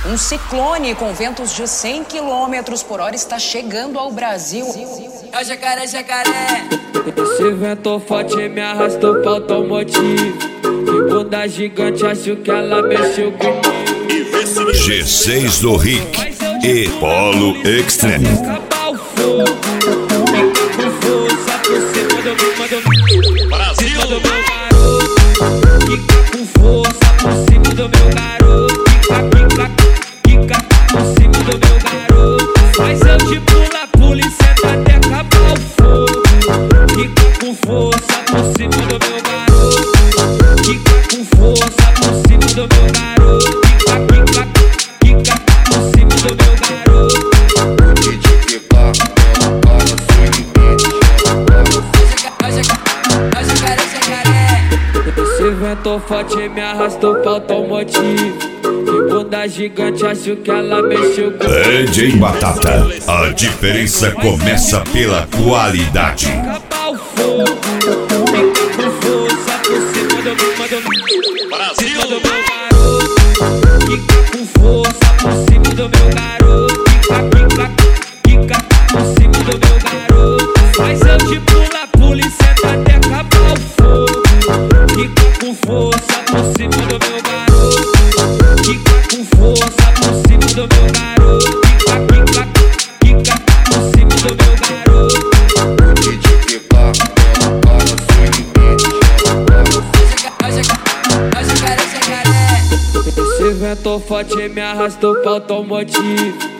Um ciclone com ventos de 100 km por hora está chegando ao Brasil. É o jacaré, jacaré. Esse vento forte me arrastou pra automotivo. Que bunda gigante, acho que ela mexeu comigo. G6 do Rick e Polo Extreme. Acabar o fogo, com força por cima do meu Brasil. Do meu garoto, fica com força por cima do meu garoto. Fica por cima do meu garoto. Mas eu te pula e senta até acabar o fogo. Fica com força por cima do meu garoto. Fica com força por cima do meu garoto. Fica por cima do meu garoto. Esse vento forte me arrastou pra automotivo. Que bunda gigante, acho que ela mexeu com DJ Batata, a diferença começa pela qualidade. Acabar o fogo, fica com força por cima do meu Brasil. Do meu garoto, fica com força por cima do meu garoto. Fica por cima do meu garoto. Mas eu te pula e senta até acabar o fogo. Fica com força por cima do meu garoto. Fica com força por cima do meu garoto. Fica por cima do meu garoto. Esse vento forte me arrastou pra automotivo.